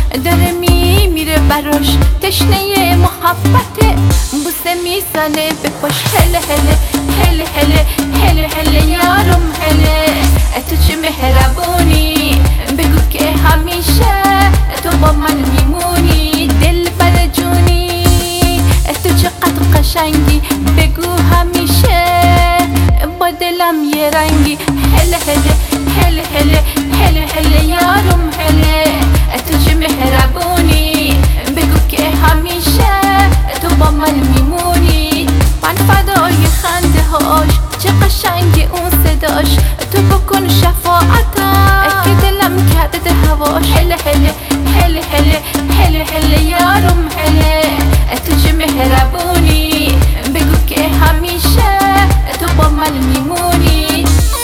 داره میمیره براش تشنه محبته بوسه میزنه به پاش هله هله هله هله هله هله یارم هله تو چه مهربونی بگو که همیشه تو با من میمونی دل بر جونی تو چقدر قشنگی بگو همیشه با دلم یه رنگی هله هله هله هله هله هله یارم هله تو چه مهربونی بگو که همیشه تو با من میمونی من فدای خنده هاش چه قشنگی اون صداش تو بکن شفاعتم که دلم کرده هواش هله هله هله هله هله هله یارم هله تو چه مهربونی بگو که همیشه تو با من میمونی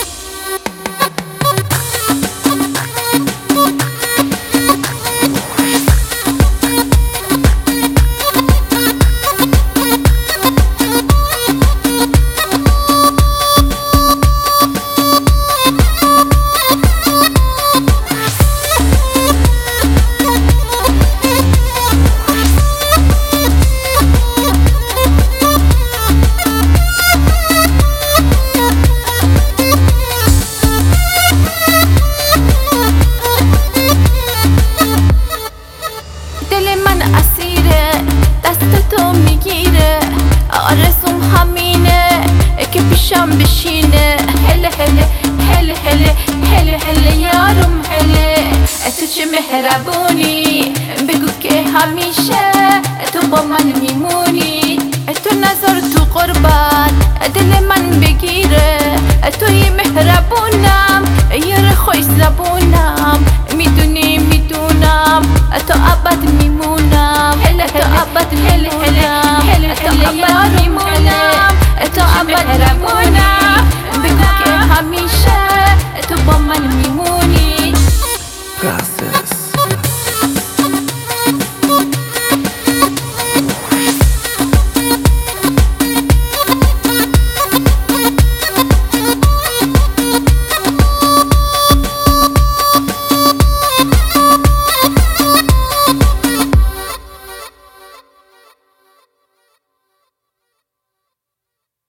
دل من اسیره دست تو میگیره آرزوم همینه که پیشم بشینه هله هله هله هله هله هله یارم هله تو چه مهربونی بگو که همیشه تو با من میمونی تو نذار تو غربت